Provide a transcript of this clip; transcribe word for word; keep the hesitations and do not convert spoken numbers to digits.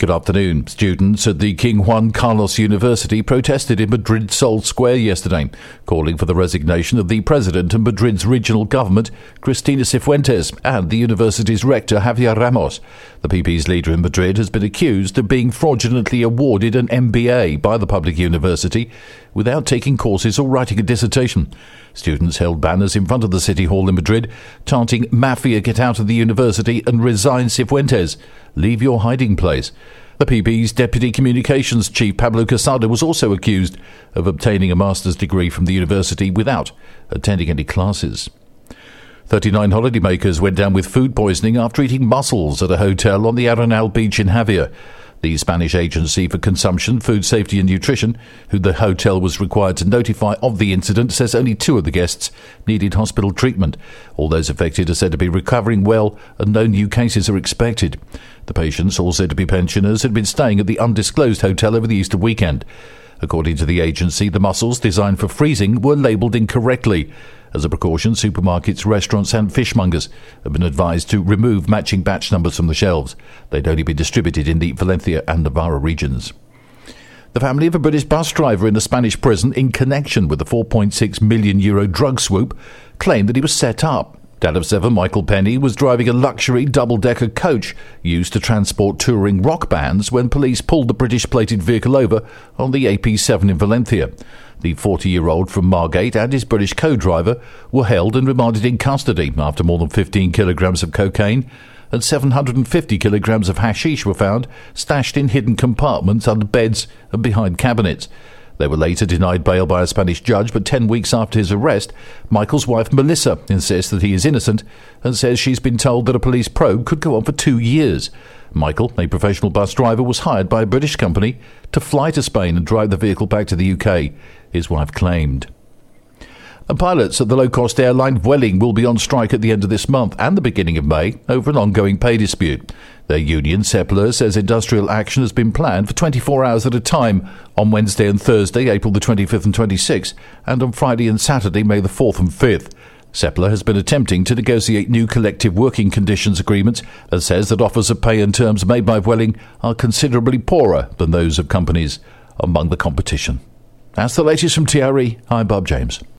Good afternoon. Students at the King Juan Carlos University protested in Madrid Sol Square yesterday, calling for the resignation of the president of Madrid's regional government, Cristina Cifuentes, and the university's rector, Javier Ramos. The P P's leader in Madrid has been accused of being fraudulently awarded an M B A by the public university without taking courses or writing a dissertation. Students held banners in front of the City Hall in Madrid, chanting, "Mafia, get out of the university and resign Cifuentes. Leave your hiding place." The P P's Deputy Communications Chief, Pablo Casado, was also accused of obtaining a master's degree from the university without attending any classes. thirty-nine holidaymakers went down with food poisoning after eating mussels at a hotel on the Arenal beach in Javier. The Spanish Agency for Consumption, Food Safety and Nutrition, who the hotel was required to notify of the incident, says only two of the guests needed hospital treatment. All those affected are said to be recovering well and no new cases are expected. The patients, all said to be pensioners, had been staying at the undisclosed hotel over the Easter weekend. According to the agency, the mussels designed for freezing were labelled incorrectly. As a precaution, supermarkets, restaurants and fishmongers have been advised to remove matching batch numbers from the shelves. They'd only be distributed in the Valencia and Navarra regions. The family of a British bus driver in a Spanish prison in connection with the four point six million euro drug swoop claimed that he was set up. Dad of seven, Michael Penny, was driving a luxury double-decker coach used to transport touring rock bands when police pulled the British-plated vehicle over on the A P seven in Valencia. The forty-year-old from Margate and his British co-driver were held and remanded in custody after more than fifteen kilograms of cocaine and seven hundred fifty kilograms of hashish were found stashed in hidden compartments under beds and behind cabinets. They were later denied bail by a Spanish judge, but ten weeks after his arrest, Michael's wife Melissa insists that he is innocent and says she's been told that a police probe could go on for two years. Michael, a professional bus driver, was hired by a British company to fly to Spain and drive the vehicle back to the U K, his wife claimed. And pilots at the low-cost airline Vueling will be on strike at the end of this month and the beginning of May over an ongoing pay dispute. Their union, Sepler, says industrial action has been planned for twenty-four hours at a time on Wednesday and Thursday, April the twenty-fifth and twenty-sixth, and on Friday and Saturday, May the fourth and fifth. Sepler has been attempting to negotiate new collective working conditions agreements and says that offers of pay and terms made by Vueling are considerably poorer than those of companies among the competition. That's the latest from T R E. I'm Bob James.